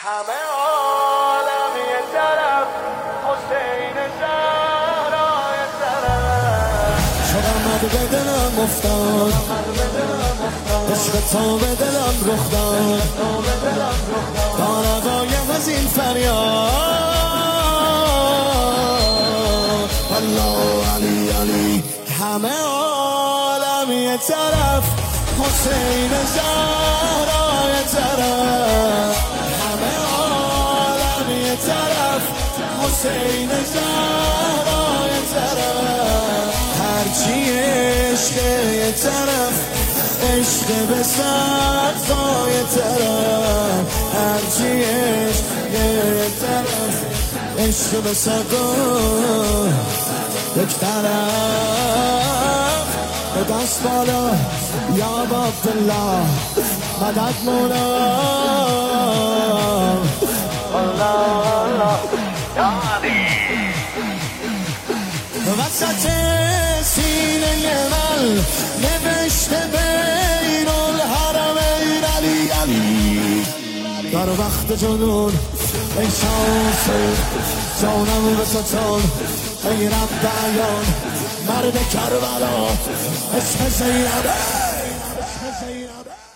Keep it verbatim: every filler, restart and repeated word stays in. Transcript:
همه عالم یه طرف، حسین زهرا یه طرف. شدم مد به دلم افتاد، عشق تو به دلم رخ داد، دارم از این فریاد. الله علی علی. همه عالم یه طرف، حسین زهرا یه طرف. همه عالم یه طرف، حسین زهرا یه طرف. هرچی عشق یه طرف، عشق به صدقا یه طرف. هرچی عشق یه طرف، عشق به صدقا یک طرف. به دست بالا یا عبدالله، مدد مولا. الله الله یا علی. وسط سینه من نوشته بین الحرمین علی علی. در وقت جنون ای شانسی جانم به ستون، ای رب عیان مرد کربلا، عشق زینبه، عشق زینبه.